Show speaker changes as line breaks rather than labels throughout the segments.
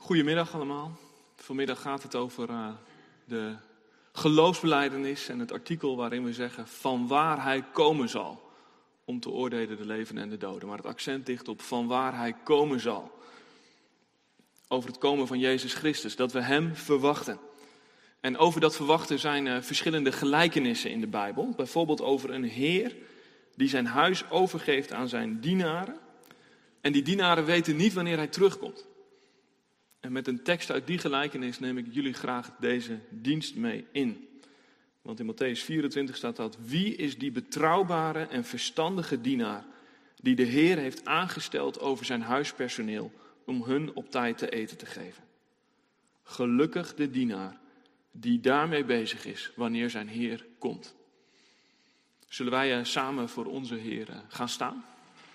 Goedemiddag allemaal. Vanmiddag gaat het over de geloofsbelijdenis en het artikel waarin we zeggen van waar hij komen zal. Om te oordelen de levenden en de doden. Maar het accent ligt op van waar hij komen zal. Over het komen van Jezus Christus, dat we hem verwachten. En over dat verwachten zijn verschillende gelijkenissen in de Bijbel. Bijvoorbeeld over een heer die zijn huis overgeeft aan zijn dienaren. En die dienaren weten niet wanneer hij terugkomt. En met een tekst uit die gelijkenis neem ik jullie graag deze dienst mee in. Want in Mattheüs 24 staat dat: wie is die betrouwbare en verstandige dienaar die de Heer heeft aangesteld over zijn huispersoneel om hun op tijd te eten te geven? Gelukkig de dienaar die daarmee bezig is wanneer zijn Heer komt. Zullen wij samen voor onze Heer gaan staan?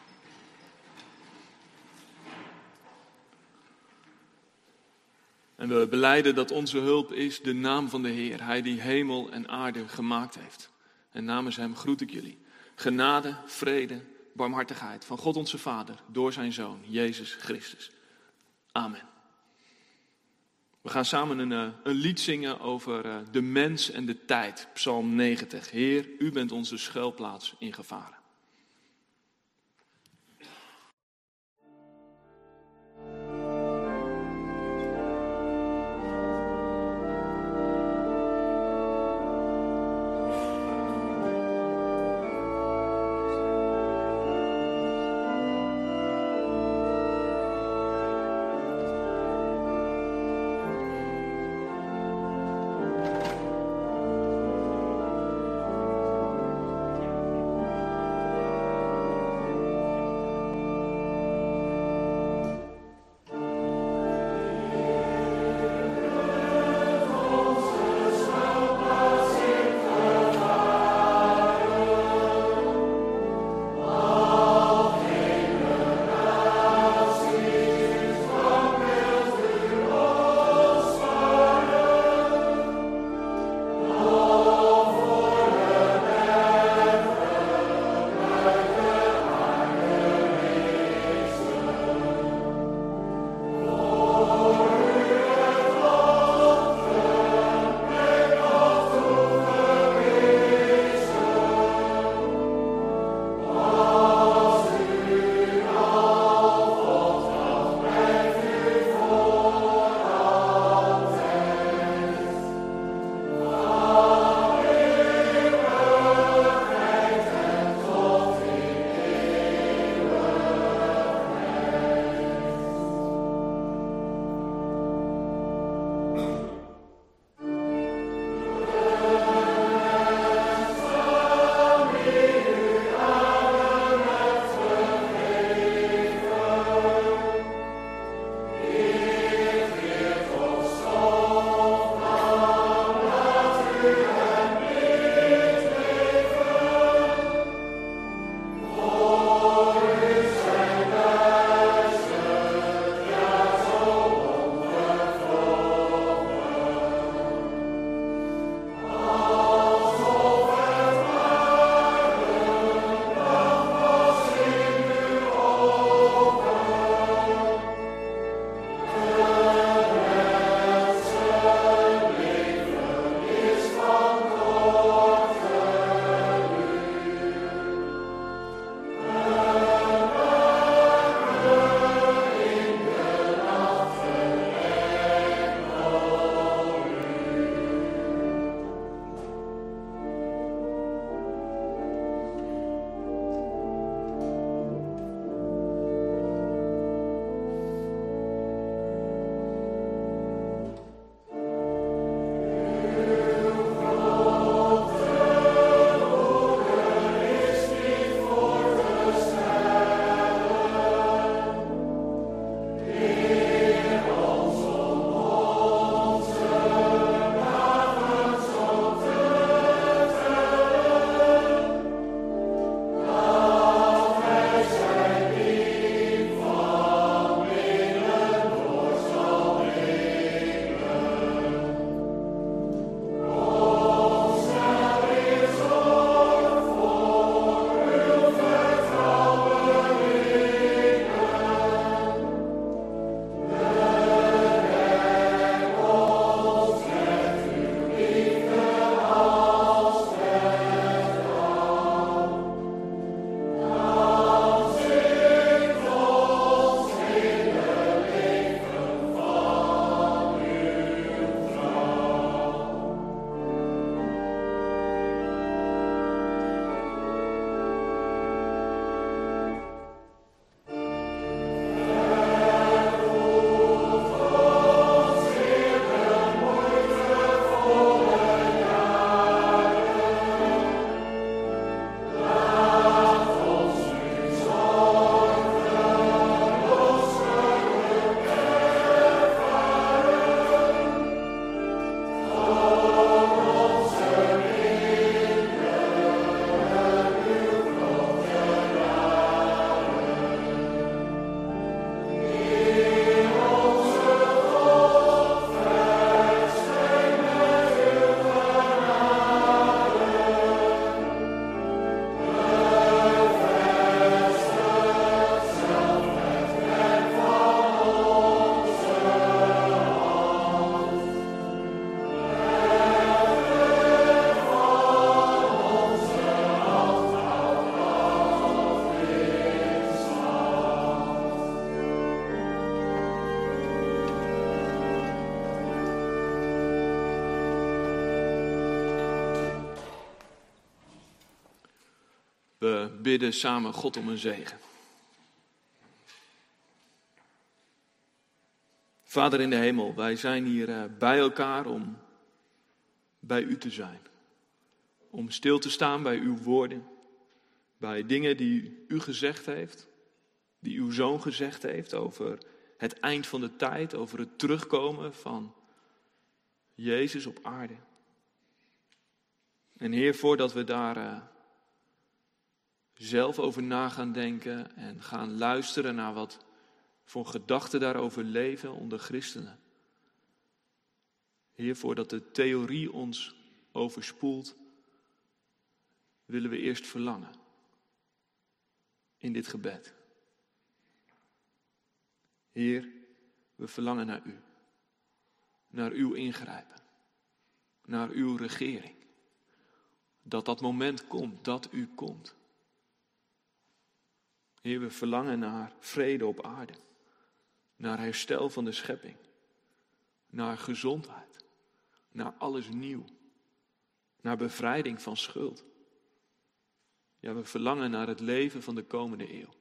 En we belijden dat onze hulp is de naam van de Heer. Hij die hemel en aarde gemaakt heeft. En namens hem groet ik jullie. Genade, vrede, barmhartigheid van God onze Vader door zijn Zoon, Jezus Christus. Amen. We gaan samen een lied zingen over de mens en de tijd. Psalm 90. Heer, u bent onze schuilplaats in gevaren. We bidden samen God om een zegen. Vader in de hemel, wij zijn hier bij elkaar om bij u te zijn. Om stil te staan bij uw woorden. Bij dingen die u gezegd heeft. Die uw zoon gezegd heeft over het eind van de tijd. Over het terugkomen van Jezus op aarde. En Heer, voordat we daar zelf over na gaan denken en gaan luisteren naar wat voor gedachten daarover leven onder christenen. Heer, voordat de theorie ons overspoelt, willen we eerst verlangen in dit gebed. Heer, we verlangen naar u, naar uw ingrijpen, naar uw regering. Dat moment komt, dat u komt. Heer, we verlangen naar vrede op aarde. Naar herstel van de schepping. Naar gezondheid. Naar alles nieuw. Naar bevrijding van schuld. Ja, we verlangen naar het leven van de komende eeuw.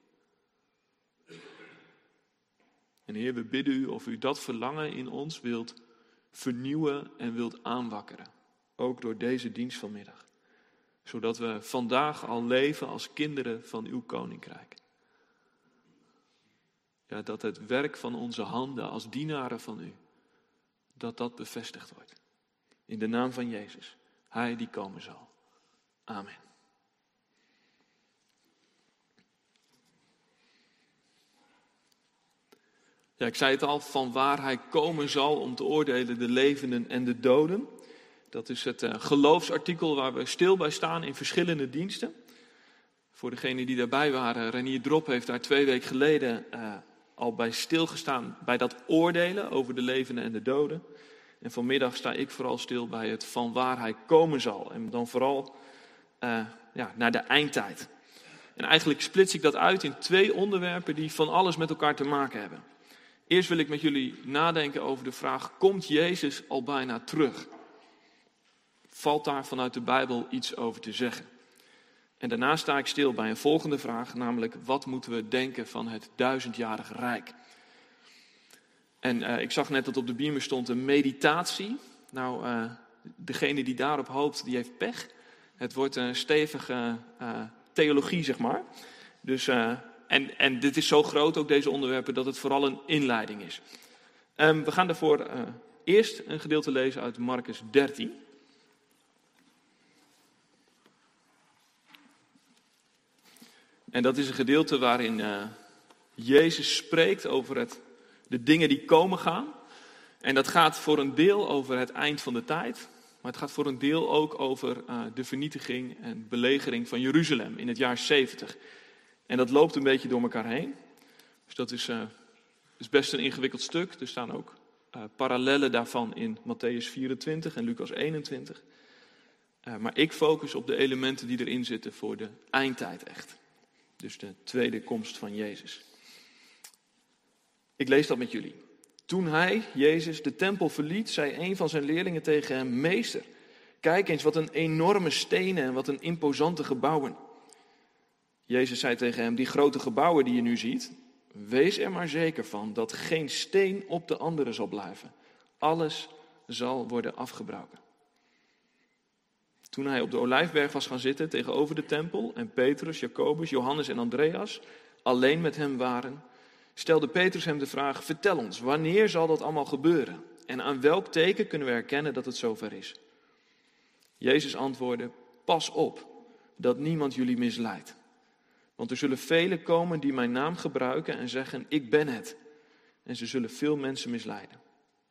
En Heer, we bidden u of u dat verlangen in ons wilt vernieuwen en wilt aanwakkeren. Ook door deze dienst vanmiddag. Zodat we vandaag al leven als kinderen van uw koninkrijk. Ja, dat het werk van onze handen als dienaren van u, dat bevestigd wordt. In de naam van Jezus, hij die komen zal. Amen. Ja, ik zei het al, van waar hij komen zal om te oordelen de levenden en de doden. Dat is het geloofsartikel waar we stil bij staan in verschillende diensten. Voor degenen die daarbij waren, Renier Drop heeft daar 2 weken geleden al bij stilgestaan bij dat oordelen over de levenden en de doden. En vanmiddag sta ik vooral stil bij het van waar hij komen zal. En dan vooral naar de eindtijd. En eigenlijk splits ik dat uit in 2 onderwerpen die van alles met elkaar te maken hebben. Eerst wil ik met jullie nadenken over de vraag, komt Jezus al bijna terug? Valt daar vanuit de Bijbel iets over te zeggen? En daarna sta ik stil bij een volgende vraag, namelijk wat moeten we denken van het 1000-jarige rijk? En ik zag net dat op de beamer stond een meditatie. Nou, degene die daarop hoopt, die heeft pech. Het wordt een stevige theologie, zeg maar. Dus, en dit is zo groot, ook deze onderwerpen, dat het vooral een inleiding is. We gaan daarvoor eerst een gedeelte lezen uit Marcus 13. En dat is een gedeelte waarin Jezus spreekt over de dingen die komen gaan. En dat gaat voor een deel over het eind van de tijd. Maar het gaat voor een deel ook over de vernietiging en belegering van Jeruzalem in het jaar 70. En dat loopt een beetje door elkaar heen. Dus dat is best een ingewikkeld stuk. Er staan ook parallellen daarvan in Matthäus 24 en Lucas 21. Maar ik focus op de elementen die erin zitten voor de eindtijd echt. Dus de tweede komst van Jezus. Ik lees dat met jullie. Toen hij, Jezus, de tempel verliet, zei een van zijn leerlingen tegen hem: Meester, kijk eens wat een enorme stenen en wat een imposante gebouwen. Jezus zei tegen hem: Die grote gebouwen die je nu ziet, wees er maar zeker van dat geen steen op de andere zal blijven. Alles zal worden afgebroken. Toen hij op de Olijfberg was gaan zitten tegenover de tempel en Petrus, Jacobus, Johannes en Andreas alleen met hem waren, stelde Petrus hem de vraag: Vertel ons, wanneer zal dat allemaal gebeuren? En aan welk teken kunnen we herkennen dat het zover is? Jezus antwoordde: Pas op dat niemand jullie misleidt. Want er zullen velen komen die mijn naam gebruiken en zeggen: Ik ben het. En ze zullen veel mensen misleiden.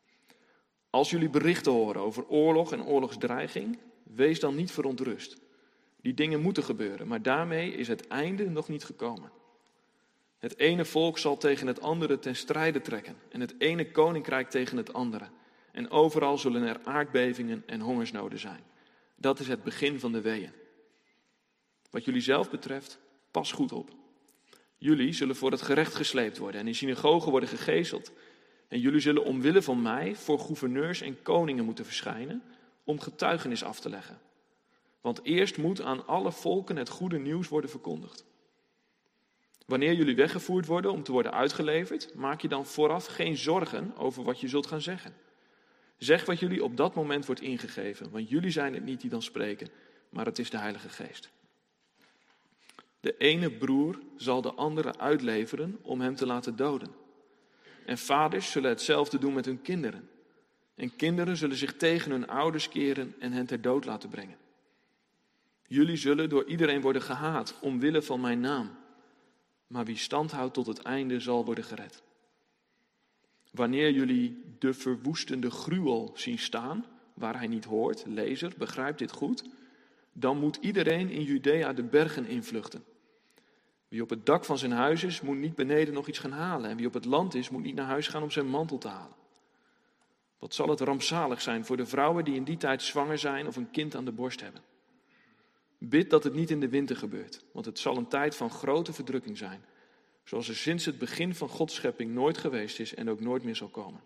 Als jullie berichten horen over oorlog en oorlogsdreiging, wees dan niet verontrust. Die dingen moeten gebeuren, maar daarmee is het einde nog niet gekomen. Het ene volk zal tegen het andere ten strijde trekken en het ene koninkrijk tegen het andere. En overal zullen er aardbevingen en hongersnoden zijn. Dat is het begin van de weeën. Wat jullie zelf betreft, pas goed op. Jullie zullen voor het gerecht gesleept worden en in synagogen worden gegezeld. En jullie zullen omwille van mij voor gouverneurs en koningen moeten verschijnen om getuigenis af te leggen. Want eerst moet aan alle volken het goede nieuws worden verkondigd. Wanneer jullie weggevoerd worden om te worden uitgeleverd, maak je dan vooraf geen zorgen over wat je zult gaan zeggen. Zeg wat jullie op dat moment wordt ingegeven, want jullie zijn het niet die dan spreken, maar het is de Heilige Geest. De ene broer zal de andere uitleveren om hem te laten doden. En vaders zullen hetzelfde doen met hun kinderen. En kinderen zullen zich tegen hun ouders keren en hen ter dood laten brengen. Jullie zullen door iedereen worden gehaat omwille van mijn naam. Maar wie stand houdt tot het einde zal worden gered. Wanneer jullie de verwoestende gruwel zien staan, waar hij niet hoort, lezer, begrijp dit goed, dan moet iedereen in Judea de bergen invluchten. Wie op het dak van zijn huis is, moet niet beneden nog iets gaan halen. En wie op het land is, moet niet naar huis gaan om zijn mantel te halen. Wat zal het rampzalig zijn voor de vrouwen die in die tijd zwanger zijn of een kind aan de borst hebben. Bid dat het niet in de winter gebeurt, want het zal een tijd van grote verdrukking zijn, zoals er sinds het begin van Gods schepping nooit geweest is en ook nooit meer zal komen.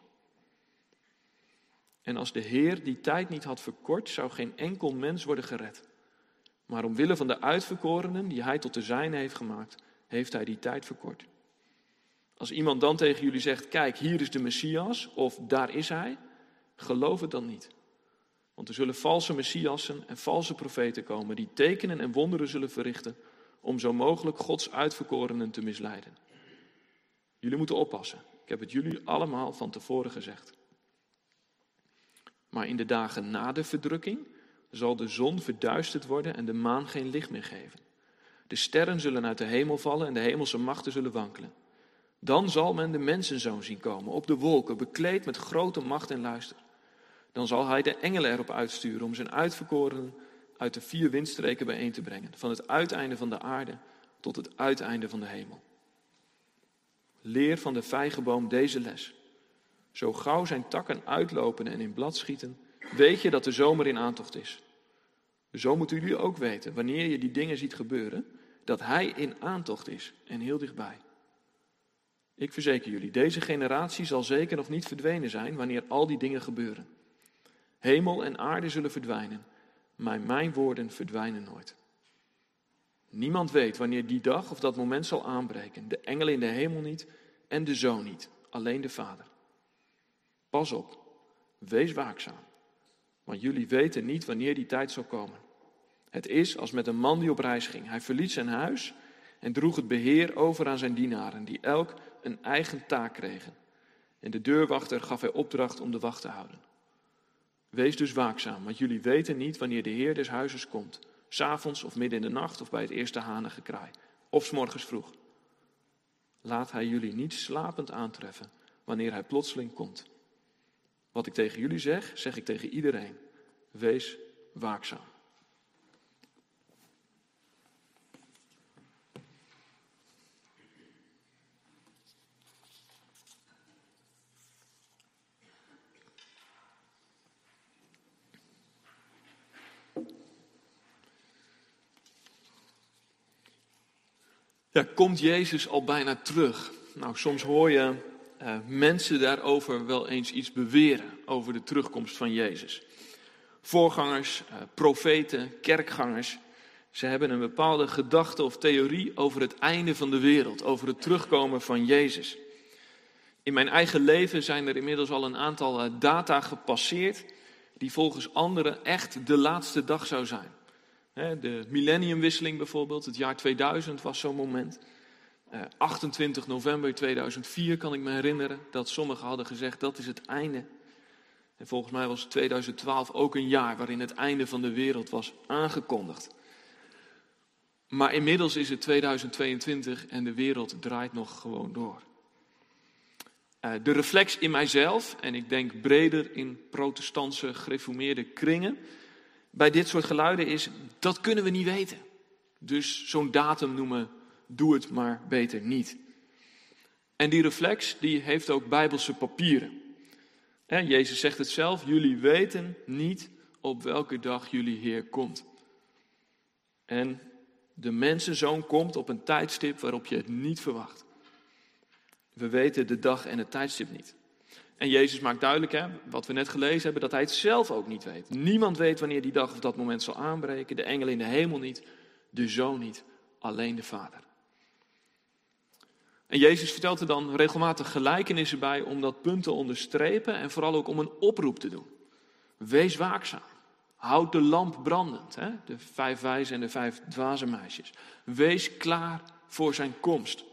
En als de Heer die tijd niet had verkort, zou geen enkel mens worden gered. Maar omwille van de uitverkorenen die hij tot de zijne heeft gemaakt, heeft hij die tijd verkort. Als iemand dan tegen jullie zegt, kijk, hier is de Messias, of daar is hij, geloof het dan niet. Want er zullen valse Messiassen en valse profeten komen, die tekenen en wonderen zullen verrichten, om zo mogelijk Gods uitverkorenen te misleiden. Jullie moeten oppassen. Ik heb het jullie allemaal van tevoren gezegd. Maar in de dagen na de verdrukking zal de zon verduisterd worden en de maan geen licht meer geven. De sterren zullen uit de hemel vallen en de hemelse machten zullen wankelen. Dan zal men de mensenzoon zien komen op de wolken, bekleed met grote macht en luister. Dan zal hij de engelen erop uitsturen om zijn uitverkorenen uit de 4 windstreken bijeen te brengen. Van het uiteinde van de aarde tot het uiteinde van de hemel. Leer van de vijgenboom deze les. Zo gauw zijn takken uitlopen en in blad schieten, weet je dat de zomer in aantocht is. Zo moeten jullie ook weten, wanneer je die dingen ziet gebeuren, dat hij in aantocht is en heel dichtbij. Ik verzeker jullie, deze generatie zal zeker nog niet verdwenen zijn wanneer al die dingen gebeuren. Hemel en aarde zullen verdwijnen, maar mijn woorden verdwijnen nooit. Niemand weet wanneer die dag of dat moment zal aanbreken. De engelen in de hemel niet en de Zoon niet, alleen de Vader. Pas op, wees waakzaam, want jullie weten niet wanneer die tijd zal komen. Het is als met een man die op reis ging. Hij verliet zijn huis en droeg het beheer over aan zijn dienaren, die elk een eigen taak kregen. En de deurwachter gaf hij opdracht om de wacht te houden. Wees dus waakzaam, want jullie weten niet wanneer de Heer des huizes komt. 's Avonds of midden in de nacht of bij het eerste hanengekraai. Of 's morgens vroeg. Laat hij jullie niet slapend aantreffen wanneer hij plotseling komt. Wat ik tegen jullie zeg, zeg ik tegen iedereen. Wees waakzaam. Ja, komt Jezus al bijna terug? Nou, soms hoor je mensen daarover wel eens iets beweren, over de terugkomst van Jezus. Voorgangers, profeten, kerkgangers, ze hebben een bepaalde gedachte of theorie over het einde van de wereld, over het terugkomen van Jezus. In mijn eigen leven zijn er inmiddels al een aantal data gepasseerd, die volgens anderen echt de laatste dag zou zijn. De millenniumwisseling bijvoorbeeld, het jaar 2000 was zo'n moment. 28 november 2004 kan ik me herinneren dat sommigen hadden gezegd dat is het einde. En volgens mij was 2012 ook een jaar waarin het einde van de wereld was aangekondigd. Maar inmiddels is het 2022 en de wereld draait nog gewoon door. De reflex in mijzelf, en ik denk breder in protestantse gereformeerde kringen, bij dit soort geluiden is, dat kunnen we niet weten. Dus zo'n datum noemen, doe het maar beter niet. En die reflex, die heeft ook bijbelse papieren. Jezus zegt het zelf, jullie weten niet op welke dag jullie Heer komt. En de mensenzoon komt op een tijdstip waarop je het niet verwacht. We weten de dag en het tijdstip niet. En Jezus maakt duidelijk, wat we net gelezen hebben, dat hij het zelf ook niet weet. Niemand weet wanneer die dag of dat moment zal aanbreken. De engel in de hemel niet, de Zoon niet, alleen de Vader. En Jezus vertelt er dan regelmatig gelijkenissen bij om dat punt te onderstrepen en vooral ook om een oproep te doen. Wees waakzaam. Houd de lamp brandend. De 5 wijze en de 5 dwaze meisjes. Wees klaar voor zijn komst.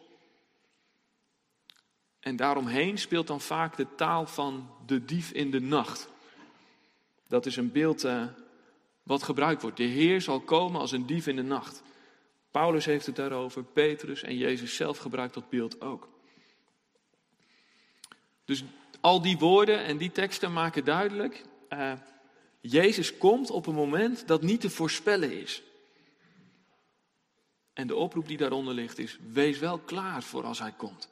En daaromheen speelt dan vaak de taal van de dief in de nacht. Dat is een beeld wat gebruikt wordt. De Heer zal komen als een dief in de nacht. Paulus heeft het daarover, Petrus en Jezus zelf gebruikt dat beeld ook. Dus al die woorden en die teksten maken duidelijk, Jezus komt op een moment dat niet te voorspellen is. En de oproep die daaronder ligt is, wees wel klaar voor als hij komt.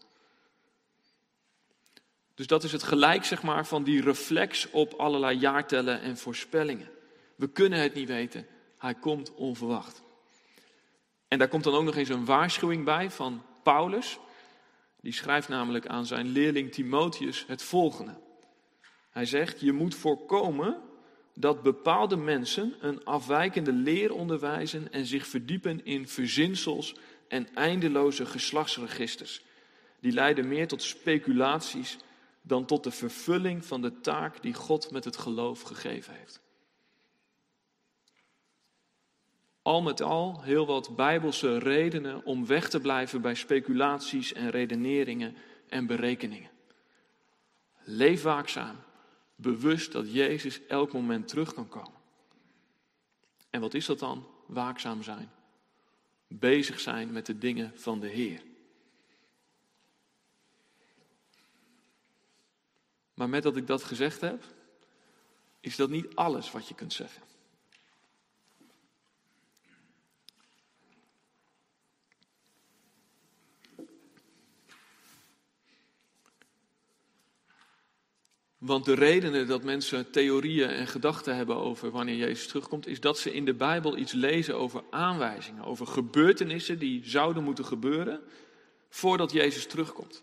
Dus dat is het gelijk, zeg maar, van die reflex op allerlei jaartellen en voorspellingen. We kunnen het niet weten, hij komt onverwacht. En daar komt dan ook nog eens een waarschuwing bij van Paulus. Die schrijft namelijk aan zijn leerling Timotheus het volgende. Hij zegt, je moet voorkomen dat bepaalde mensen een afwijkende leer onderwijzen en zich verdiepen in verzinsels en eindeloze geslachtsregisters. Die leiden meer tot speculaties dan tot de vervulling van de taak die God met het geloof gegeven heeft. Al met al heel wat bijbelse redenen om weg te blijven bij speculaties en redeneringen en berekeningen. Leef waakzaam, bewust dat Jezus elk moment terug kan komen. En wat is dat dan? Waakzaam zijn. Bezig zijn met de dingen van de Heer. Maar met dat ik dat gezegd heb, is dat niet alles wat je kunt zeggen. Want de redenen dat mensen theorieën en gedachten hebben over wanneer Jezus terugkomt, is dat ze in de Bijbel iets lezen over aanwijzingen, over gebeurtenissen die zouden moeten gebeuren voordat Jezus terugkomt.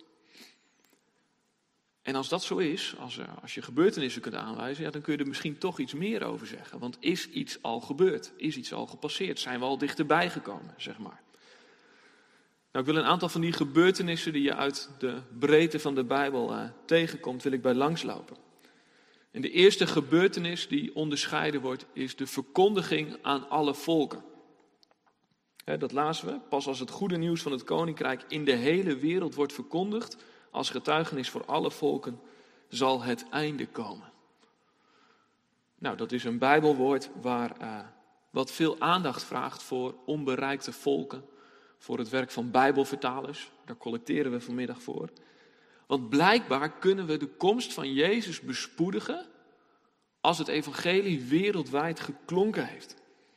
En als dat zo is, als je gebeurtenissen kunt aanwijzen, dan kun je er misschien toch iets meer over zeggen. Want is iets al gebeurd? Is iets al gepasseerd? Zijn we al dichterbij gekomen, zeg maar? Nou, ik wil een aantal van die gebeurtenissen die je uit de breedte van de Bijbel tegenkomt, wil ik bij langslopen. En de eerste gebeurtenis die onderscheiden wordt, is de verkondiging aan alle volken. Dat lazen we. Pas als het goede nieuws van het koninkrijk in de hele wereld wordt verkondigd, als getuigenis voor alle volken, zal het einde komen. Nou, dat is een Bijbelwoord wat veel aandacht vraagt voor onbereikte volken, voor het werk van Bijbelvertalers. Daar collecteren we vanmiddag voor. Want blijkbaar kunnen we de komst van Jezus bespoedigen als het evangelie wereldwijd geklonken heeft.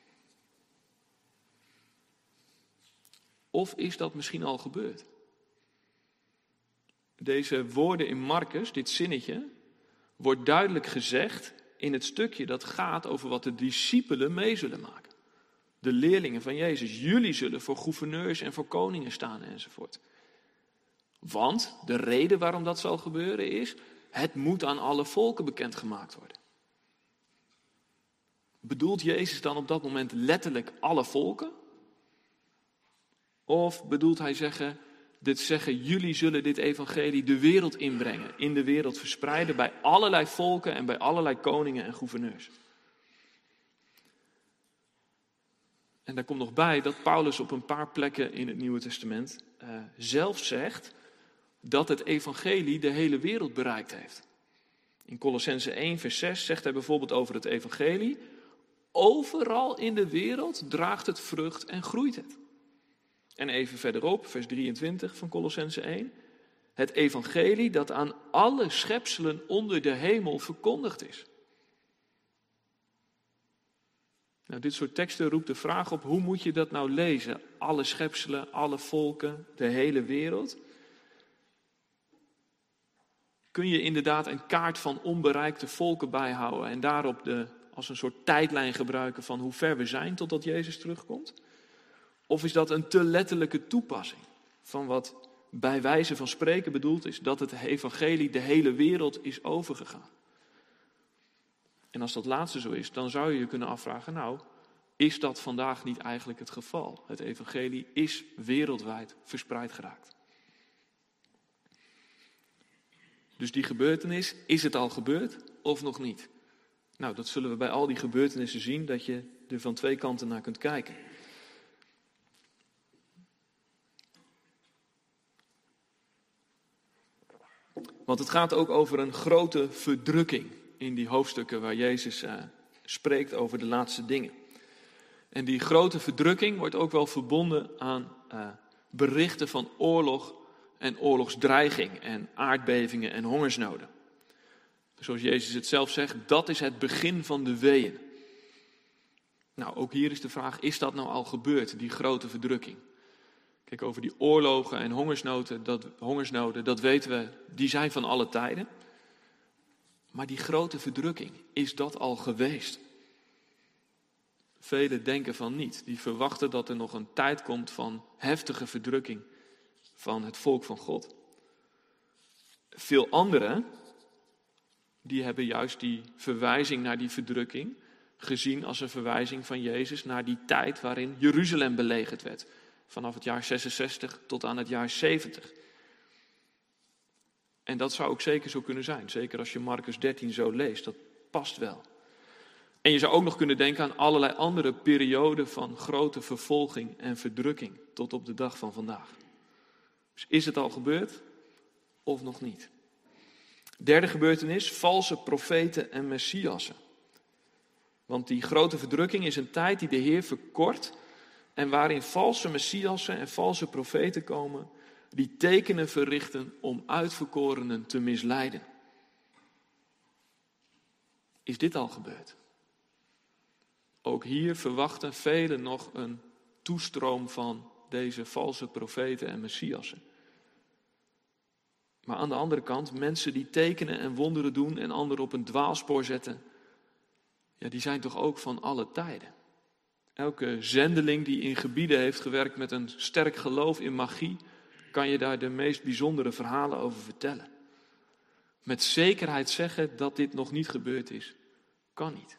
Of is dat misschien al gebeurd? Deze woorden in Marcus, dit zinnetje, wordt duidelijk gezegd in het stukje dat gaat over wat de discipelen mee zullen maken. De leerlingen van Jezus, jullie zullen voor gouverneurs en voor koningen staan enzovoort. Want de reden waarom dat zal gebeuren is, het moet aan alle volken bekendgemaakt worden. Bedoelt Jezus dan op dat moment letterlijk alle volken? Of bedoelt hij zeggen, jullie zullen dit evangelie de wereld inbrengen, in de wereld verspreiden bij allerlei volken en bij allerlei koningen en gouverneurs. En daar komt nog bij dat Paulus op een paar plekken in het Nieuwe Testament zelf zegt dat het evangelie de hele wereld bereikt heeft. In Colossenzen 1 vers 6 zegt hij bijvoorbeeld over het evangelie, overal in de wereld draagt het vrucht en groeit het. En even verderop, vers 23 van Colossenzen 1, het evangelie dat aan alle schepselen onder de hemel verkondigd is. Nou, dit soort teksten roept de vraag op, hoe moet je dat nou lezen? Alle schepselen, alle volken, de hele wereld. Kun je inderdaad een kaart van onbereikte volken bijhouden en daarop als een soort tijdlijn gebruiken van hoe ver we zijn totdat Jezus terugkomt? Of is dat een te letterlijke toepassing van wat bij wijze van spreken bedoeld is dat het evangelie de hele wereld is overgegaan. En als dat laatste zo is, dan zou je je kunnen afvragen, nou, is dat vandaag niet eigenlijk het geval? Het evangelie is wereldwijd verspreid geraakt. Dus die gebeurtenis, is het al gebeurd of nog niet? Nou, dat zullen we bij al die gebeurtenissen zien, dat je er van twee kanten naar kunt kijken. Want het gaat ook over een grote verdrukking in die hoofdstukken waar Jezus spreekt over de laatste dingen. En die grote verdrukking wordt ook wel verbonden aan berichten van oorlog en oorlogsdreiging en aardbevingen en hongersnoden. Zoals Jezus het zelf zegt, dat is het begin van de weeën. Nou, ook hier is de vraag, is dat nou al gebeurd, die grote verdrukking? Kijk, over die oorlogen en hongersnoden, dat weten we, die zijn van alle tijden. Maar die grote verdrukking, is dat al geweest? Velen denken van niet. Die verwachten dat er nog een tijd komt van heftige verdrukking van het volk van God. Veel anderen, die hebben juist die verwijzing naar die verdrukking gezien als een verwijzing van Jezus naar die tijd waarin Jeruzalem belegerd werd. Vanaf het jaar 66 tot aan het jaar 70. En dat zou ook zeker zo kunnen zijn. Zeker als je Marcus 13 zo leest. Dat past wel. En je zou ook nog kunnen denken aan allerlei andere perioden van grote vervolging en verdrukking. Tot op de dag van vandaag. Dus is het al gebeurd of nog niet? Derde gebeurtenis, valse profeten en messiassen. Want die grote verdrukking is een tijd die de Heer verkort en waarin valse messiassen en valse profeten komen die tekenen verrichten om uitverkorenen te misleiden. Is dit al gebeurd? Ook hier verwachten velen nog een toestroom van deze valse profeten en messiassen. Maar aan de andere kant, mensen die tekenen en wonderen doen en anderen op een dwaalspoor zetten, ja, die zijn toch ook van alle tijden. Elke zendeling die in gebieden heeft gewerkt met een sterk geloof in magie, kan je daar de meest bijzondere verhalen over vertellen. Met zekerheid zeggen dat dit nog niet gebeurd is, kan niet.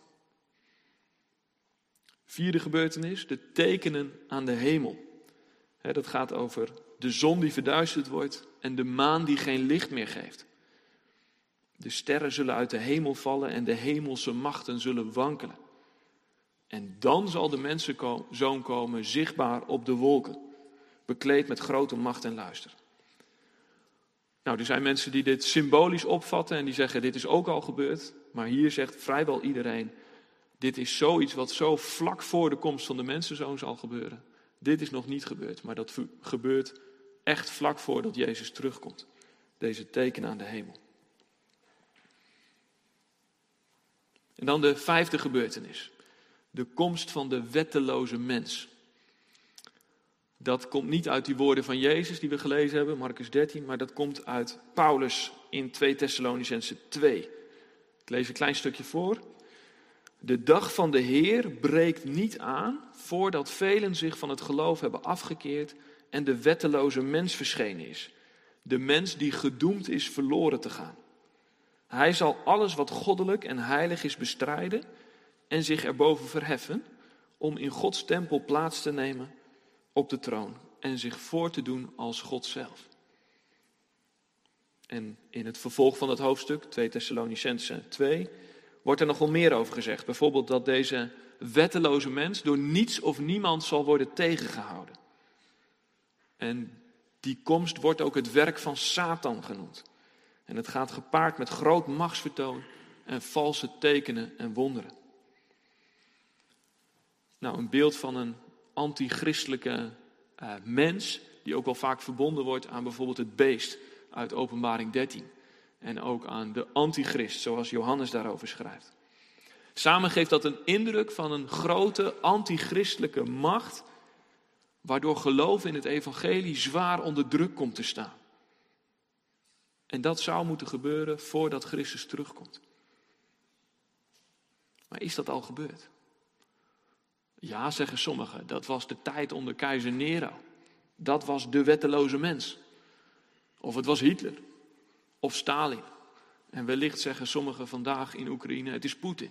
Vierde gebeurtenis, de tekenen aan de hemel. Dat gaat over de zon die verduisterd wordt en de maan die geen licht meer geeft. De sterren zullen uit de hemel vallen en de hemelse machten zullen wankelen. En dan zal de mensenzoon komen, zichtbaar op de wolken, bekleed met grote macht en luister. Nou, er zijn mensen die dit symbolisch opvatten en die zeggen, dit is ook al gebeurd. Maar hier zegt vrijwel iedereen, dit is zoiets wat zo vlak voor de komst van de mensenzoon zal gebeuren. Dit is nog niet gebeurd, maar dat gebeurt echt vlak voordat Jezus terugkomt. Deze tekenen aan de hemel. En dan de vijfde gebeurtenis. De komst van de wetteloze mens. Dat komt niet uit die woorden van Jezus die we gelezen hebben, Marcus 13, maar dat komt uit Paulus in 2 Thessalonicenzen 2. Ik lees een klein stukje voor. De dag van de Heer breekt niet aan voordat velen zich van het geloof hebben afgekeerd en de wetteloze mens verschenen is. De mens die gedoemd is verloren te gaan. Hij zal alles wat goddelijk en heilig is bestrijden en zich erboven verheffen om in Gods tempel plaats te nemen op de troon en zich voor te doen als God zelf. En in het vervolg van het hoofdstuk, 2 Thessalonicenzen 2, wordt er nog wel meer over gezegd. Bijvoorbeeld dat deze wetteloze mens door niets of niemand zal worden tegengehouden. En die komst wordt ook het werk van Satan genoemd. En het gaat gepaard met groot machtsvertoon en valse tekenen en wonderen. Nou, een beeld van een antichristelijke mens, die ook wel vaak verbonden wordt aan bijvoorbeeld het beest uit Openbaring 13. En ook aan de antichrist, zoals Johannes daarover schrijft. Samen geeft dat een indruk van een grote antichristelijke macht, waardoor geloof in het evangelie zwaar onder druk komt te staan. En dat zou moeten gebeuren voordat Christus terugkomt. Maar is dat al gebeurd? Ja, zeggen sommigen, dat was de tijd onder keizer Nero. Dat was de wetteloze mens. Of het was Hitler. Of Stalin. En wellicht zeggen sommigen vandaag in Oekraïne, het is Poetin.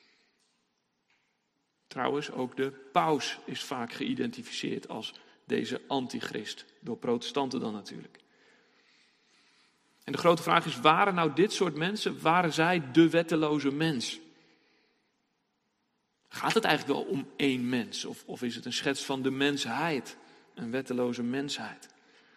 Trouwens, ook de paus is vaak geïdentificeerd als deze antichrist. Door protestanten dan natuurlijk. En de grote vraag is, waren nou dit soort mensen, waren zij de wetteloze mens? Gaat het eigenlijk wel om één mens? Of is het een schets van de mensheid? Een wetteloze mensheid?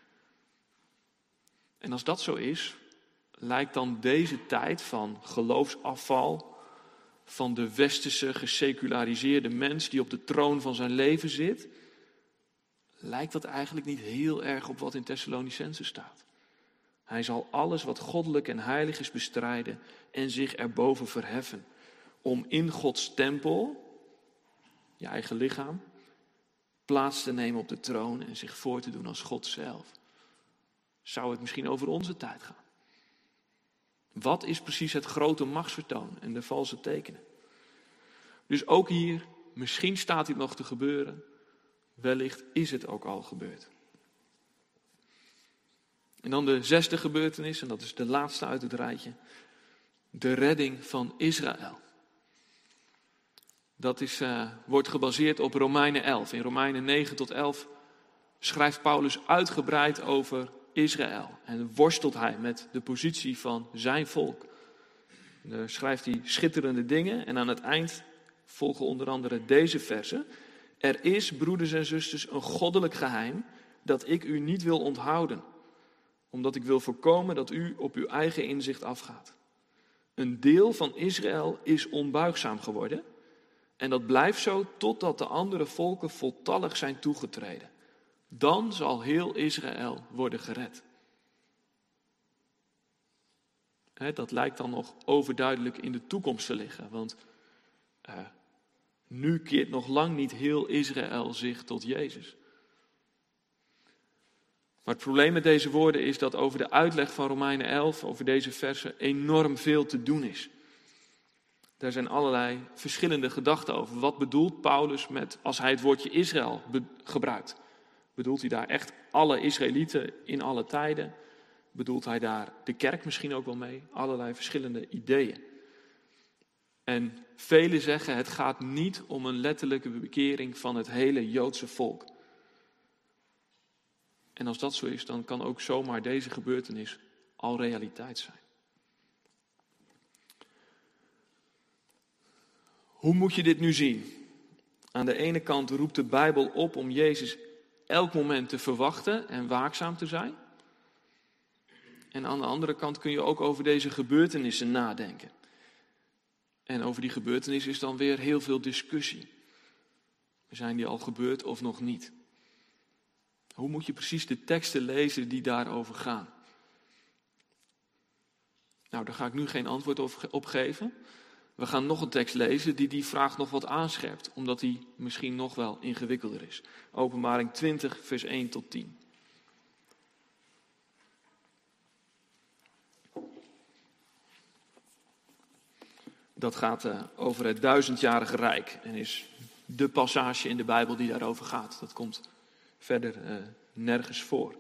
En als dat zo is, lijkt dan deze tijd van geloofsafval, van de westerse geseculariseerde mens die op de troon van zijn leven zit, lijkt dat eigenlijk niet heel erg op wat in Thessalonicenzen staat. Hij zal alles wat goddelijk en heilig is bestrijden en zich erboven verheffen, om in Gods tempel, je eigen lichaam, plaats te nemen op de troon en zich voor te doen als God zelf. Zou het misschien over onze tijd gaan? Wat is precies het grote machtsvertoon en de valse tekenen? Dus ook hier, misschien staat dit nog te gebeuren. Wellicht is het ook al gebeurd. En dan de zesde gebeurtenis, en dat is de laatste uit het rijtje. De redding van Israël. Dat wordt gebaseerd op Romeinen 11. In Romeinen 9 tot 11 schrijft Paulus uitgebreid over Israël. En worstelt hij met de positie van zijn volk. Daar schrijft hij schitterende dingen. En aan het eind volgen onder andere deze versen. Er is, broeders en zusters, een goddelijk geheim dat ik u niet wil onthouden. Omdat ik wil voorkomen dat u op uw eigen inzicht afgaat. Een deel van Israël is onbuigzaam geworden. En dat blijft zo totdat de andere volken voltallig zijn toegetreden. Dan zal heel Israël worden gered. Dat lijkt dan nog overduidelijk in de toekomst te liggen. Want nu keert nog lang niet heel Israël zich tot Jezus. Maar het probleem met deze woorden is dat over de uitleg van Romeinen 11, over deze versen, enorm veel te doen is. Daar zijn allerlei verschillende gedachten over. Wat bedoelt Paulus met, als hij het woordje Israël gebruikt? Bedoelt hij daar echt alle Israëlieten in alle tijden? Bedoelt hij daar de kerk misschien ook wel mee? Allerlei verschillende ideeën. En velen zeggen, het gaat niet om een letterlijke bekering van het hele Joodse volk. En als dat zo is, dan kan ook zomaar deze gebeurtenis al realiteit zijn. Hoe moet je dit nu zien? Aan de ene kant roept de Bijbel op om Jezus elk moment te verwachten en waakzaam te zijn. En aan de andere kant kun je ook over deze gebeurtenissen nadenken. En over die gebeurtenis is dan weer heel veel discussie. Zijn die al gebeurd of nog niet? Hoe moet je precies de teksten lezen die daarover gaan? Nou, daar ga ik nu geen antwoord op geven. We gaan nog een tekst lezen die vraag nog wat aanscherpt, omdat die misschien nog wel ingewikkelder is. Openbaring 20, vers 1 tot 10. Dat gaat over het 1000-jarige rijk en is de passage in de Bijbel die daarover gaat. Dat komt verder nergens voor.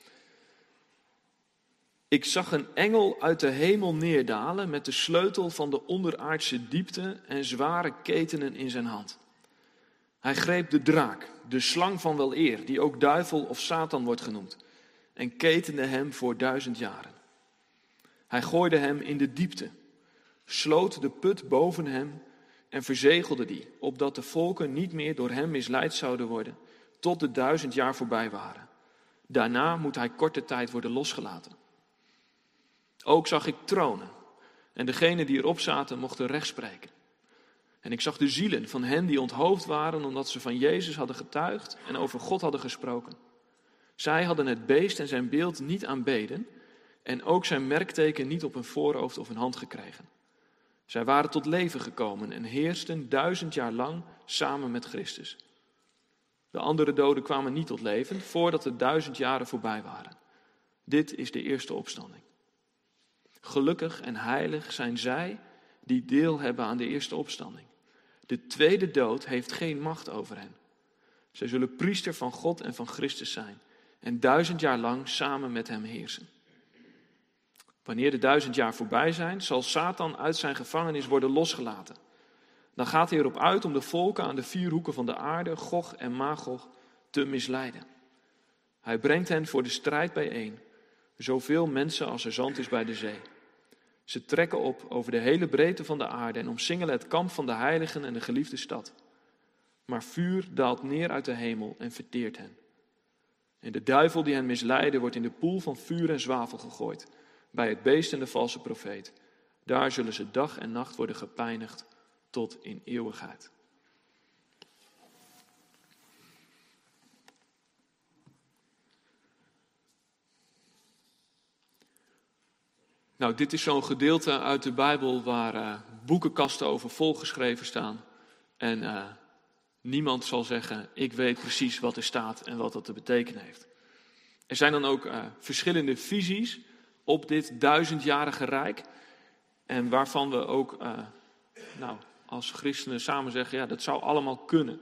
Ik zag een engel uit de hemel neerdalen met de sleutel van de onderaardse diepte en zware ketenen in zijn hand. Hij greep de draak, de slang van weleer, die ook duivel of Satan wordt genoemd, en ketende hem voor 1000 jaren. Hij gooide hem in de diepte, sloot de put boven hem en verzegelde die, opdat de volken niet meer door hem misleid zouden worden, tot de 1000 jaar voorbij waren. Daarna moet hij korte tijd worden losgelaten. Ook zag ik tronen en degenen die erop zaten mochten recht spreken. En ik zag de zielen van hen die onthoofd waren omdat ze van Jezus hadden getuigd en over God hadden gesproken. Zij hadden het beest en zijn beeld niet aanbeden en ook zijn merkteken niet op hun voorhoofd of hun hand gekregen. Zij waren tot leven gekomen en heersten 1000 jaar lang samen met Christus. De andere doden kwamen niet tot leven voordat de 1000 jaren voorbij waren. Dit is de eerste opstanding. Gelukkig en heilig zijn zij die deel hebben aan de eerste opstanding. De tweede dood heeft geen macht over hen. Zij zullen priester van God en van Christus zijn en 1000 jaar lang samen met hem heersen. Wanneer de 1000 jaar voorbij zijn, zal Satan uit zijn gevangenis worden losgelaten. Dan gaat hij erop uit om de volken aan de 4 hoeken van de aarde, Gog en Magog, te misleiden. Hij brengt hen voor de strijd bijeen, zoveel mensen als er zand is bij de zee. Ze trekken op over de hele breedte van de aarde en omsingelen het kamp van de heiligen en de geliefde stad. Maar vuur daalt neer uit de hemel en verteert hen. En de duivel die hen misleidde wordt in de poel van vuur en zwavel gegooid, bij het beest en de valse profeet. Daar zullen ze dag en nacht worden gepijnigd tot in eeuwigheid. Nou, dit is zo'n gedeelte uit de Bijbel waar boekenkasten over volgeschreven staan. En niemand zal zeggen, ik weet precies wat er staat en wat dat te betekenen heeft. Er zijn dan ook verschillende visies op dit 1000-jarige rijk. En waarvan we ook als christenen samen zeggen, ja, dat zou allemaal kunnen.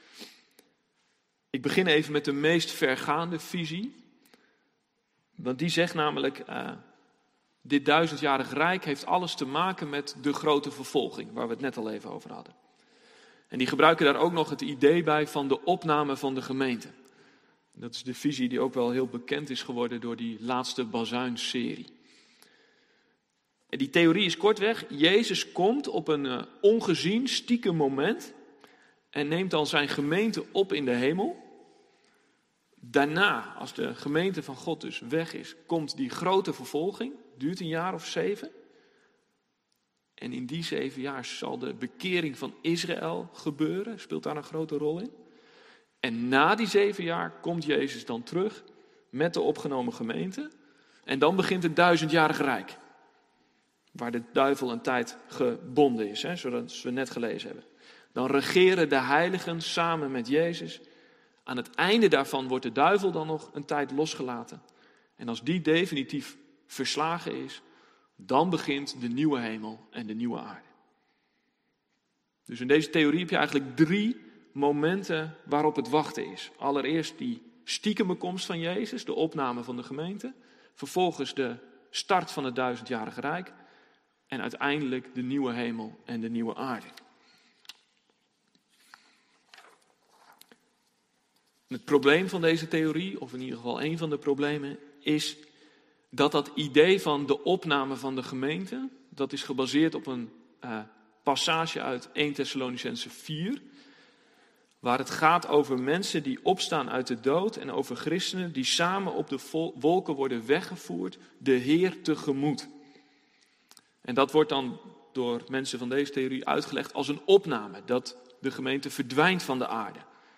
Ik begin even met de meest vergaande visie. Want die zegt namelijk, dit 1000-jarig rijk heeft alles te maken met de grote vervolging, waar we het net al even over hadden. En die gebruiken daar ook nog het idee bij van de opname van de gemeente. Dat is de visie die ook wel heel bekend is geworden door die laatste bazuinserie. En die theorie is kortweg, Jezus komt op een ongezien, stiekem moment en neemt dan zijn gemeente op in de hemel. Daarna, als de gemeente van God dus weg is, komt die grote vervolging, duurt een jaar of 7. En in die 7 jaar zal de bekering van Israël gebeuren, speelt daar een grote rol in. En na die 7 jaar komt Jezus dan terug met de opgenomen gemeente. En dan begint het 1000-jarig rijk. Waar de duivel een tijd gebonden is, zoals we net gelezen hebben. Dan regeren de heiligen samen met Jezus. Aan het einde daarvan wordt de duivel dan nog een tijd losgelaten. En als die definitief verslagen is, dan begint de nieuwe hemel en de nieuwe aarde. Dus in deze theorie heb je eigenlijk 3 momenten waarop het wachten is. Allereerst die stiekeme komst van Jezus, de opname van de gemeente. Vervolgens de start van het 1000-jarige rijk. En uiteindelijk de nieuwe hemel en de nieuwe aarde. Het probleem van deze theorie, of in ieder geval een van de problemen, is dat idee van de opname van de gemeente, dat is gebaseerd op een passage uit 1 Thessalonicenzen 4, waar het gaat over mensen die opstaan uit de dood en over christenen die samen op de wolken worden weggevoerd, de Heer tegemoet. En dat wordt dan door mensen van deze theorie uitgelegd als een opname, dat de gemeente verdwijnt van de aarde.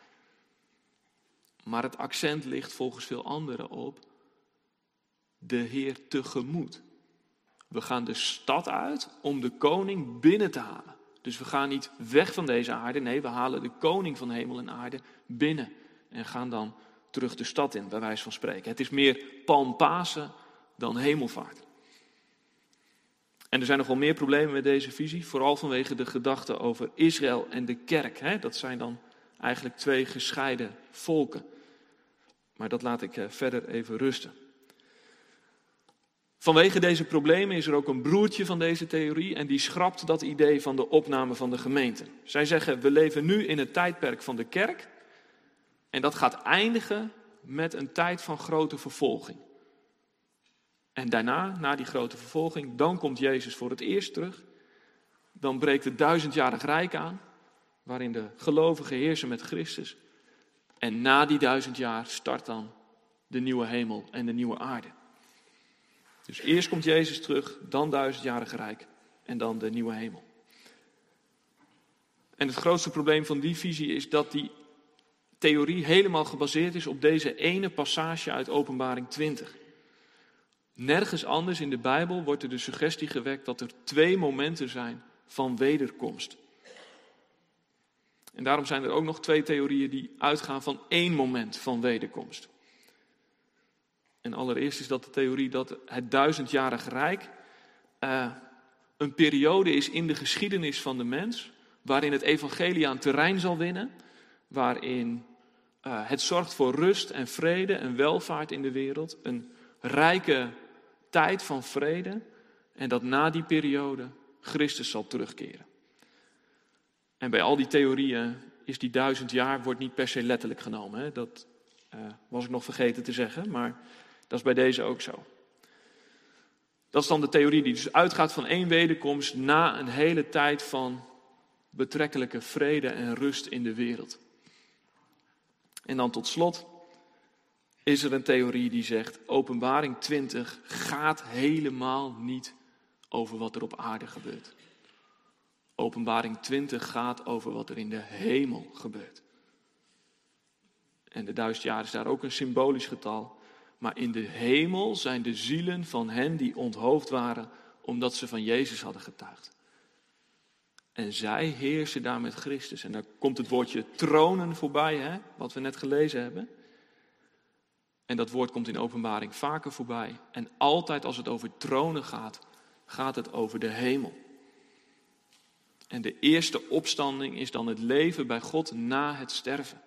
Maar het accent ligt volgens veel anderen op de Heer tegemoet. We gaan de stad uit om de koning binnen te halen. Dus we gaan niet weg van deze aarde, nee, we halen de koning van hemel en aarde binnen. En gaan dan terug de stad in, bij wijze van spreken. Het is meer Palmpasen dan hemelvaart. En er zijn nog wel meer problemen met deze visie, vooral vanwege de gedachte over Israël en de kerk. Dat zijn dan eigenlijk 2 gescheiden volken. Maar dat laat ik verder even rusten. Vanwege deze problemen is er ook een broertje van deze theorie en die schrapt dat idee van de opname van de gemeente. Zij zeggen, we leven nu in het tijdperk van de kerk en dat gaat eindigen met een tijd van grote vervolging. En daarna, na die grote vervolging, dan komt Jezus voor het eerst terug. Dan breekt het 1000-jarig rijk aan, waarin de gelovigen heersen met Christus. En na die 1000 jaar start dan de nieuwe hemel en de nieuwe aarde. Dus eerst komt Jezus terug, dan 1000-jarig rijk en dan de nieuwe hemel. En het grootste probleem van die visie is dat die theorie helemaal gebaseerd is op deze ene passage uit Openbaring 20. Nergens anders in de Bijbel wordt er de suggestie gewekt dat er 2 momenten zijn van wederkomst. En daarom zijn er ook nog 2 theorieën die uitgaan van 1 moment van wederkomst. En allereerst is dat de theorie dat het 1000-jarig rijk een periode is in de geschiedenis van de mens, waarin het evangelie aan terrein zal winnen, waarin het zorgt voor rust en vrede en welvaart in de wereld, een rijke tijd van vrede en dat na die periode Christus zal terugkeren. En bij al die theorieën is die 1000 jaar wordt niet per se letterlijk genomen. Hè? Dat was ik nog vergeten te zeggen, maar dat is bij deze ook zo. Dat is dan de theorie die dus uitgaat van één wederkomst na een hele tijd van betrekkelijke vrede en rust in de wereld. En dan tot slot is er een theorie die zegt, Openbaring 20 gaat helemaal niet over wat er op aarde gebeurt. Openbaring 20 gaat over wat er in de hemel gebeurt. En de 1000 jaar is daar ook een symbolisch getal. Maar in de hemel zijn de zielen van hen die onthoofd waren omdat ze van Jezus hadden getuigd. En zij heersen daar met Christus. En daar komt het woordje tronen voorbij, hè, wat we net gelezen hebben. En dat woord komt in Openbaring vaker voorbij. En altijd als het over tronen gaat, gaat het over de hemel. En de eerste opstanding is dan het leven bij God na het sterven.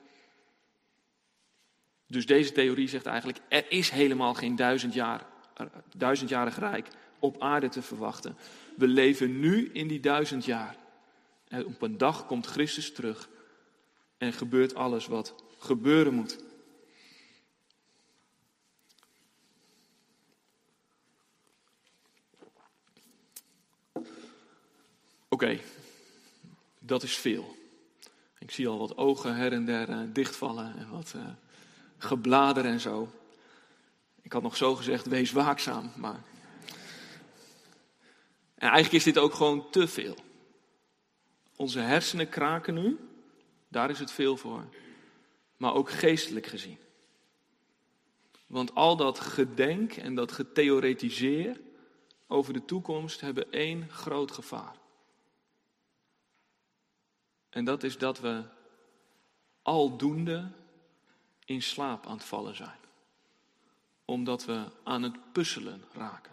Dus deze theorie zegt eigenlijk, er is helemaal geen 1000-jarig rijk op aarde te verwachten. We leven nu in die 1000 jaar. En op een dag komt Christus terug en gebeurt alles wat gebeuren moet. Oké, dat is veel. Ik zie al wat ogen her en der dichtvallen en wat geblader en zo. Ik had nog zo gezegd, wees waakzaam, maar... En eigenlijk is dit ook gewoon te veel. Onze hersenen kraken nu, daar is het veel voor. Maar ook geestelijk gezien. Want al dat gedenk en dat getheoretiseer over de toekomst hebben één groot gevaar. En dat is dat we aldoende in slaap aan het vallen zijn. Omdat we aan het puzzelen raken.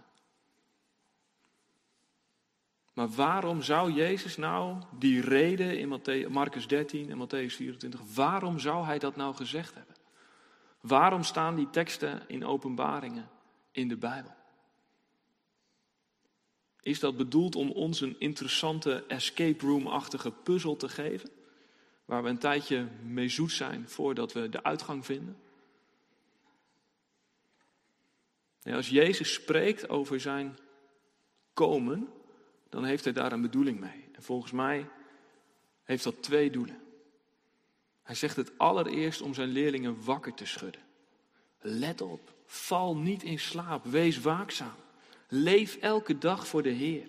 Maar waarom zou Jezus nou die reden in Marcus 13 en Mattheüs 24, waarom zou hij dat nou gezegd hebben? Waarom staan die teksten in Openbaringen in de Bijbel? Is dat bedoeld om ons een interessante escape room-achtige puzzel te geven? Waar we een tijdje mee zoet zijn voordat we de uitgang vinden? Ja, als Jezus spreekt over zijn komen, dan heeft hij daar een bedoeling mee. En volgens mij heeft dat twee doelen. Hij zegt het allereerst om zijn leerlingen wakker te schudden. Let op, val niet in slaap, wees waakzaam. Leef elke dag voor de Heer.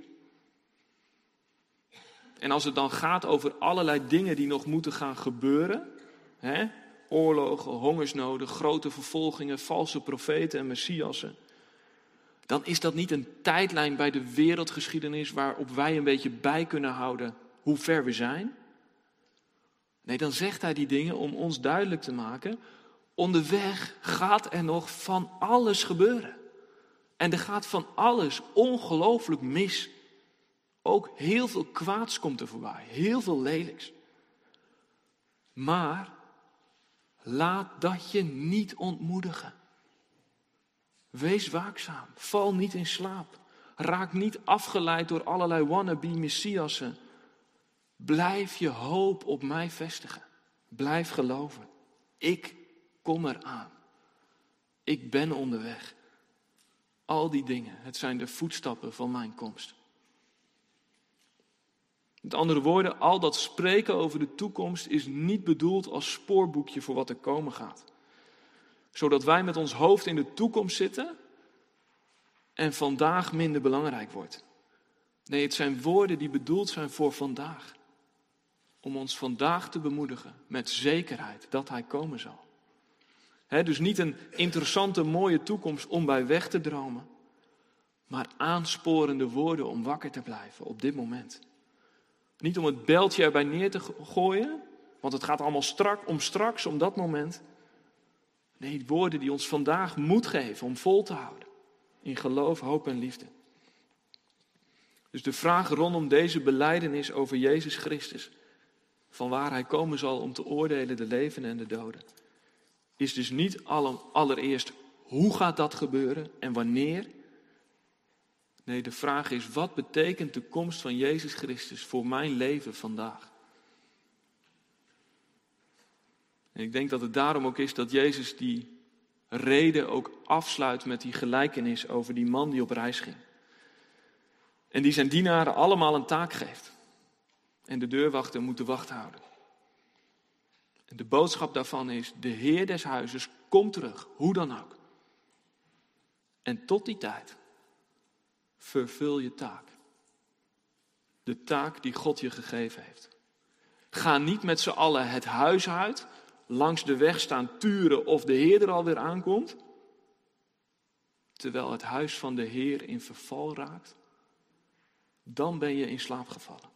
En als het dan gaat over allerlei dingen die nog moeten gaan gebeuren, oorlogen, hongersnoden, grote vervolgingen, valse profeten en messiassen, dan is dat niet een tijdlijn bij de wereldgeschiedenis waarop wij een beetje bij kunnen houden hoe ver we zijn. Nee, dan zegt hij die dingen om ons duidelijk te maken, onderweg gaat er nog van alles gebeuren. En er gaat van alles ongelooflijk mis. Ook heel veel kwaads komt er voorbij, heel veel lelijks. Maar laat dat je niet ontmoedigen. Wees waakzaam, val niet in slaap. Raak niet afgeleid door allerlei wannabe messiassen. Blijf je hoop op mij vestigen. Blijf geloven. Ik kom eraan. Ik ben onderweg. Al die dingen, het zijn de voetstappen van mijn komst. Met andere woorden, al dat spreken over de toekomst is niet bedoeld als spoorboekje voor wat er komen gaat. Zodat wij met ons hoofd in de toekomst zitten en vandaag minder belangrijk wordt. Nee, het zijn woorden die bedoeld zijn voor vandaag. Om ons vandaag te bemoedigen met zekerheid dat hij komen zal. Dus niet een interessante, mooie toekomst om bij weg te dromen. Maar aansporende woorden om wakker te blijven op dit moment. Niet om het beltje erbij neer te gooien, want het gaat allemaal straks, om dat moment. Nee, woorden die ons vandaag moed geven om vol te houden. In geloof, hoop en liefde. Dus de vraag rondom deze belijdenis over Jezus Christus, van waar hij komen zal om te oordelen de levenden en de doden, is dus niet allereerst hoe gaat dat gebeuren en wanneer, Nee, de vraag is, wat betekent de komst van Jezus Christus voor mijn leven vandaag? En ik denk dat het daarom ook is dat Jezus die reden ook afsluit met die gelijkenis over die man die op reis ging. En die zijn dienaren allemaal een taak geeft. En de deurwachter moet de wacht houden. En de boodschap daarvan is, de Heer des huizes komt terug, hoe dan ook. En tot die tijd, vervul je taak. De taak die God je gegeven heeft. Ga niet met z'n allen het huis uit, langs de weg staan turen of de Heer er alweer aankomt, terwijl het huis van de Heer in verval raakt. Dan ben je in slaap gevallen.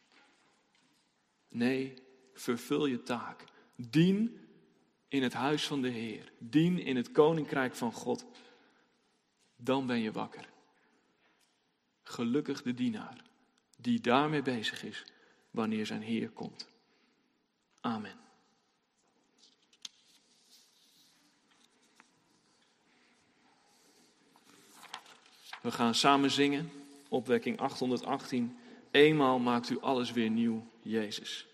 Nee, vervul je taak. Dien in het huis van de Heer. Dien in het koninkrijk van God. Dan ben je wakker. Gelukkig de dienaar die daarmee bezig is wanneer zijn Heer komt. Amen. We gaan samen zingen. Opwekking 818. Eenmaal maakt u alles weer nieuw, Jezus.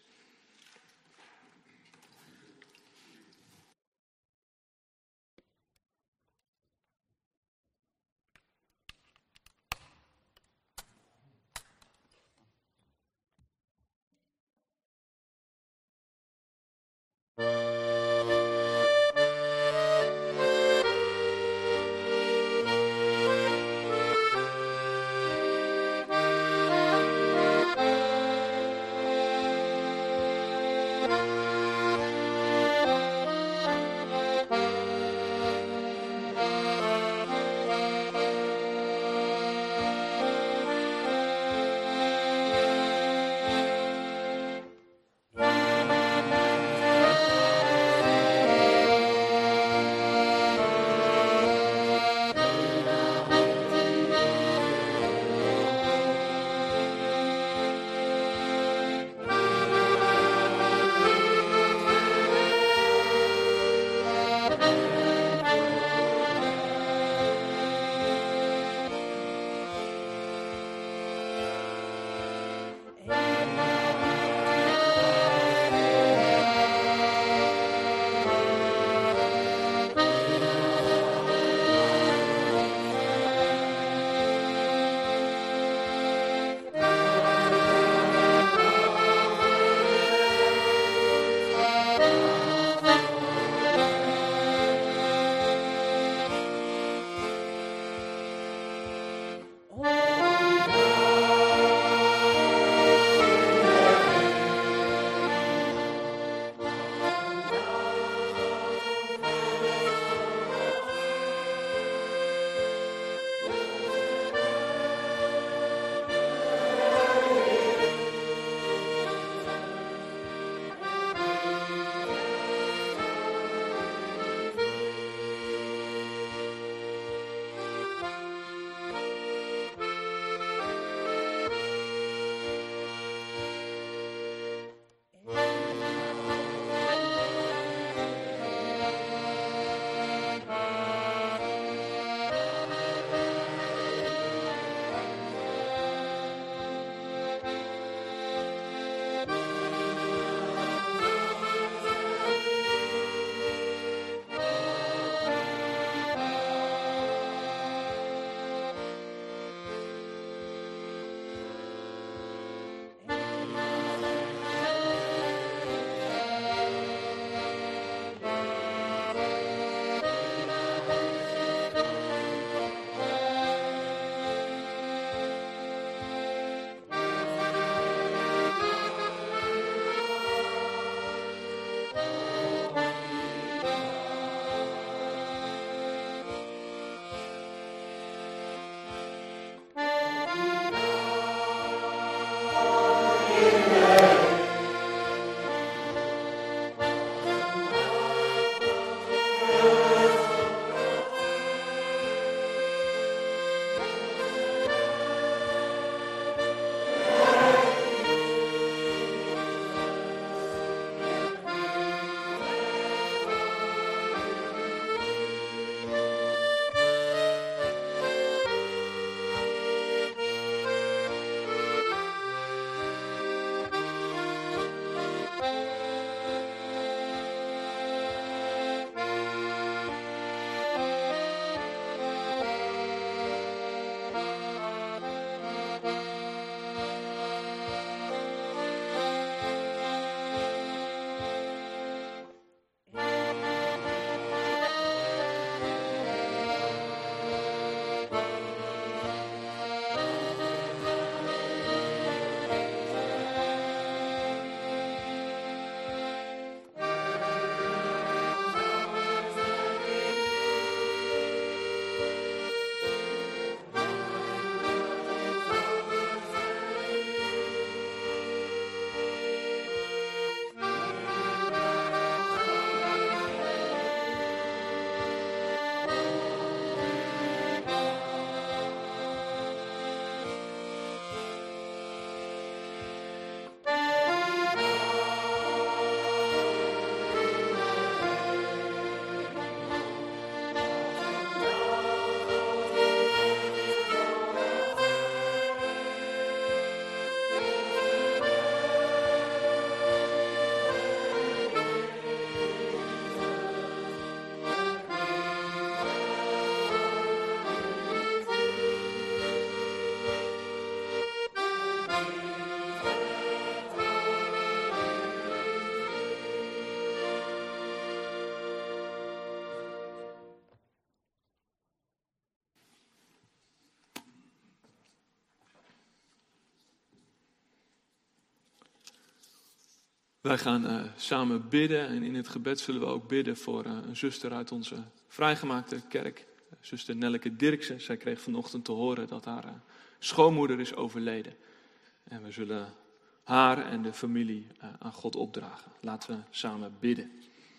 Wij gaan samen bidden en in het gebed zullen we ook bidden voor een zuster uit onze vrijgemaakte kerk. Zuster Nelleke Dirksen. Zij kreeg vanochtend te horen dat haar schoonmoeder is overleden. En we zullen haar en de familie aan God opdragen. Laten we samen bidden.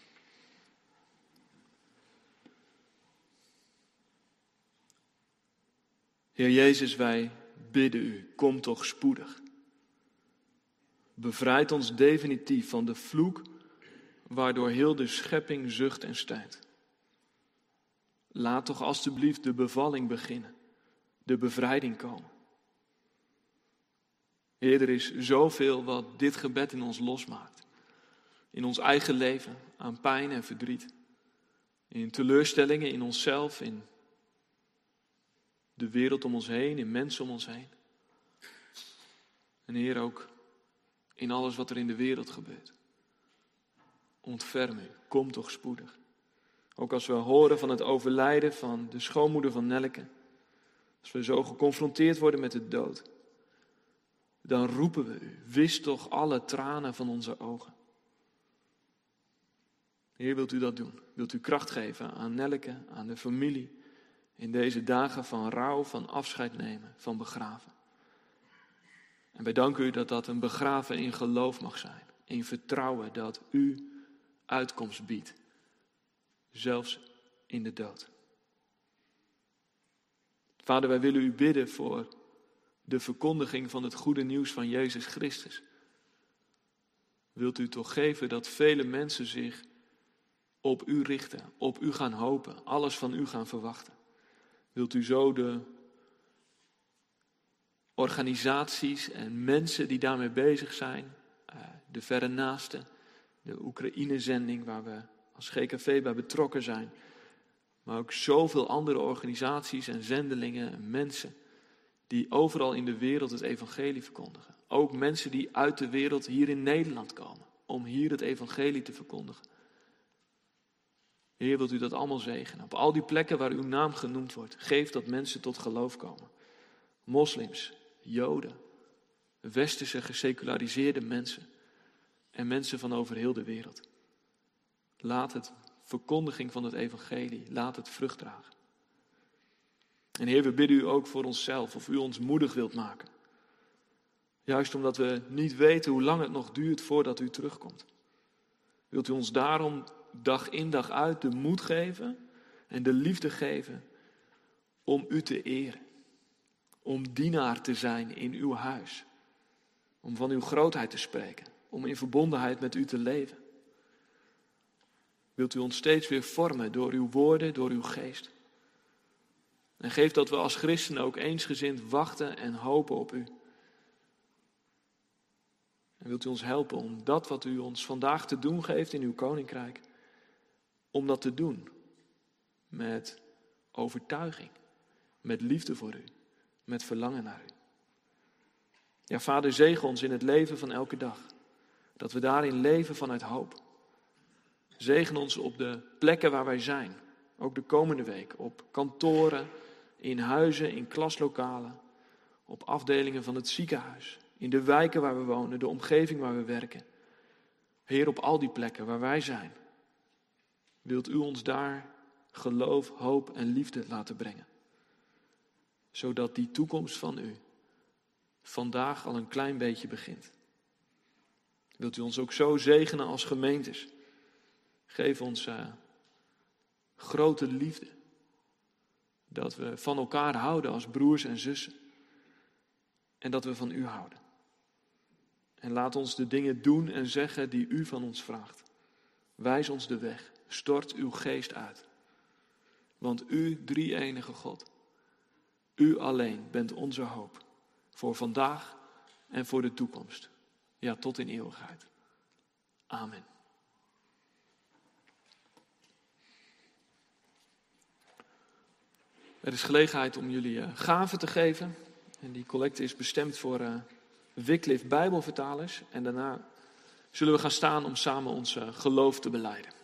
Heer Jezus, wij bidden u, kom toch spoedig. Bevrijd ons definitief van de vloek waardoor heel de schepping zucht en stijnt. Laat toch alstublieft de bevalling beginnen, de bevrijding komen. Heer, er is zoveel wat dit gebed in ons losmaakt. In ons eigen leven, aan pijn en verdriet. In teleurstellingen in onszelf, in de wereld om ons heen, in mensen om ons heen. En Heer, ook in alles wat er in de wereld gebeurt. Ontferm u, kom toch spoedig. Ook als we horen van het overlijden van de schoonmoeder van Nelleke. Als we zo geconfronteerd worden met de dood. Dan roepen we u, wis toch alle tranen van onze ogen. Heer, wilt u dat doen? Wilt u kracht geven aan Nelleke, aan de familie. In deze dagen van rouw, van afscheid nemen, van begraven. En wij danken u dat dat een begraven in geloof mag zijn. In vertrouwen dat u uitkomst biedt. Zelfs in de dood. Vader, wij willen u bidden voor de verkondiging van het goede nieuws van Jezus Christus. Wilt u toch geven dat vele mensen zich op u richten, op u gaan hopen, alles van u gaan verwachten. Wilt u zo de organisaties en mensen die daarmee bezig zijn, de verre naasten, de Oekraïne-zending waar we als GKV bij betrokken zijn, maar ook zoveel andere organisaties en zendelingen en mensen die overal in de wereld het evangelie verkondigen. Ook mensen die uit de wereld hier in Nederland komen om hier het evangelie te verkondigen. Heer, wilt u dat allemaal zegenen? Op al die plekken waar uw naam genoemd wordt, geef dat mensen tot geloof komen. Moslims, Joden, westerse geseculariseerde mensen en mensen van over heel de wereld. Laat het verkondiging van het evangelie, laat het vrucht dragen. En Heer, we bidden u ook voor onszelf, of u ons moedig wilt maken. Juist omdat we niet weten hoe lang het nog duurt voordat u terugkomt. Wilt u ons daarom dag in dag uit de moed geven en de liefde geven om u te eren. Om dienaar te zijn in uw huis. Om van uw grootheid te spreken. Om in verbondenheid met u te leven. Wilt u ons steeds weer vormen door uw woorden, door uw geest. En geef dat we als christenen ook eensgezind wachten en hopen op u. En wilt u ons helpen om dat wat u ons vandaag te doen geeft in uw koninkrijk, om dat te doen met overtuiging, met liefde voor u, met verlangen naar u. Ja, Vader, zegen ons in het leven van elke dag, dat we daarin leven vanuit hoop. Zegen ons op de plekken waar wij zijn, ook de komende week, op kantoren, in huizen, in klaslokalen, op afdelingen van het ziekenhuis, in de wijken waar we wonen, de omgeving waar we werken. Heer, op al die plekken waar wij zijn, wilt u ons daar geloof, hoop en liefde laten brengen. Zodat die toekomst van u vandaag al een klein beetje begint. Wilt u ons ook zo zegenen als gemeentes. Geef ons grote liefde. Dat we van elkaar houden als broers en zussen. En dat we van u houden. En laat ons de dingen doen en zeggen die u van ons vraagt. Wijs ons de weg. Stort uw geest uit. Want u, drie-enige God, u alleen bent onze hoop. Voor vandaag en voor de toekomst. Ja, tot in eeuwigheid. Amen. Er is gelegenheid om jullie gaven te geven. En die collecte is bestemd voor Wycliffe Bijbelvertalers. En daarna zullen we gaan staan om samen ons geloof te belijden.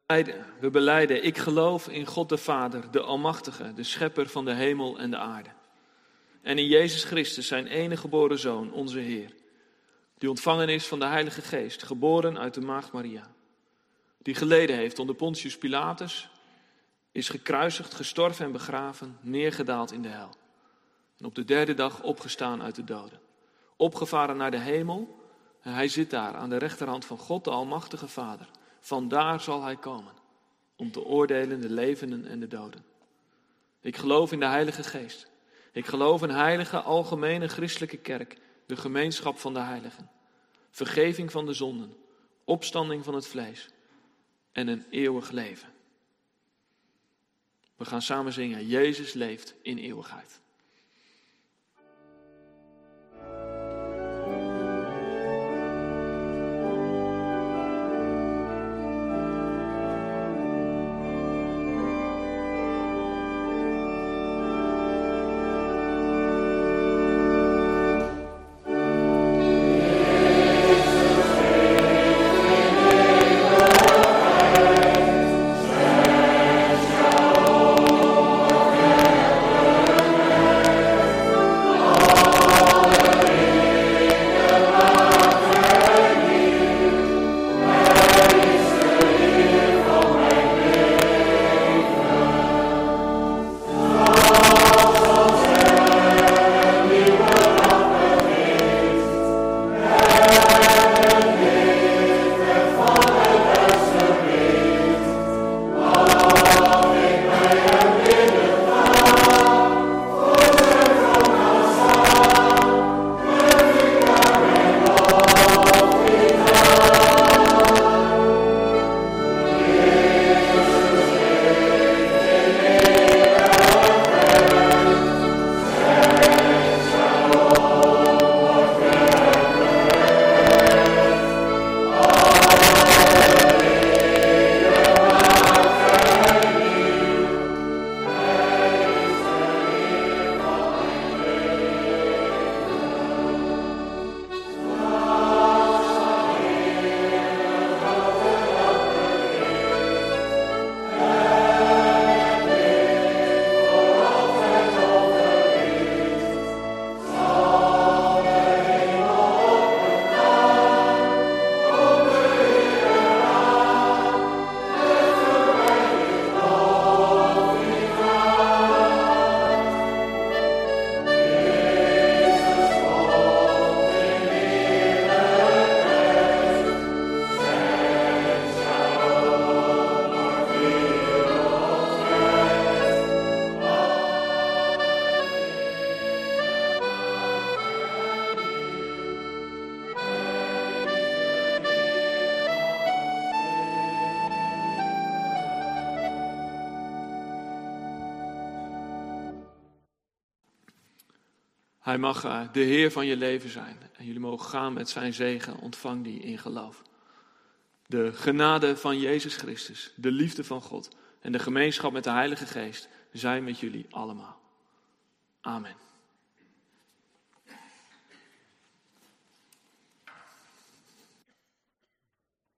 We belijden, ik geloof in God de Vader, de Almachtige, de Schepper van de hemel en de aarde. En in Jezus Christus, zijn enige geboren Zoon, onze Heer, die ontvangen is van de Heilige Geest, geboren uit de Maagd Maria, die geleden heeft onder Pontius Pilatus, is gekruisigd, gestorven en begraven, neergedaald in de hel. En op de 3e dag opgestaan uit de doden. Opgevaren naar de hemel, en hij zit daar aan de rechterhand van God, de Almachtige Vader. Vandaar zal hij komen, om te oordelen de levenden en de doden. Ik geloof in de Heilige Geest. Ik geloof in heilige, algemene, christelijke kerk, de gemeenschap van de heiligen, vergeving van de zonden, opstanding van het vlees en een eeuwig leven. We gaan samen zingen, Jezus leeft in eeuwigheid. Hij mag de Heer van je leven zijn. En jullie mogen gaan met zijn zegen. Ontvang die in geloof. De genade van Jezus Christus, de liefde van God en de gemeenschap met de Heilige Geest zijn met jullie allemaal. Amen.